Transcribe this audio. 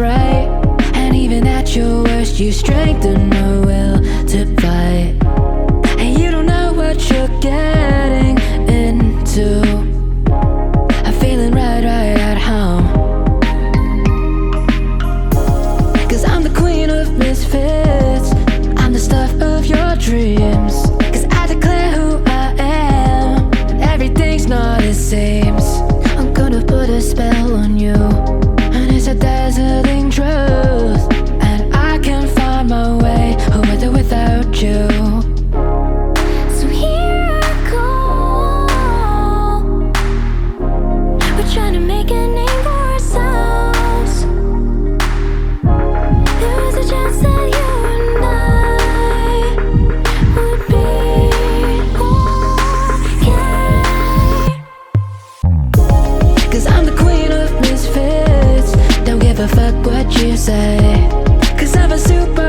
alright. And even at your worst, you strengthen your will to fight. And you don't know what you're getting into. I'm feeling right at home. 'Cause I'm the queen of misfits, I'm the stuff of your dreams. 'Cause I declare who I am, and everything's not as seems. I'm gonna put a spell on you, and it's a dazzling truth. And I can find my way with or without you. So here I go. We're trying to make a name for ourselves. There was a chance that you and I would be okay. 'Cause I'm the queen of misfits, don't give a fuck what you say. 'Cause I'm a super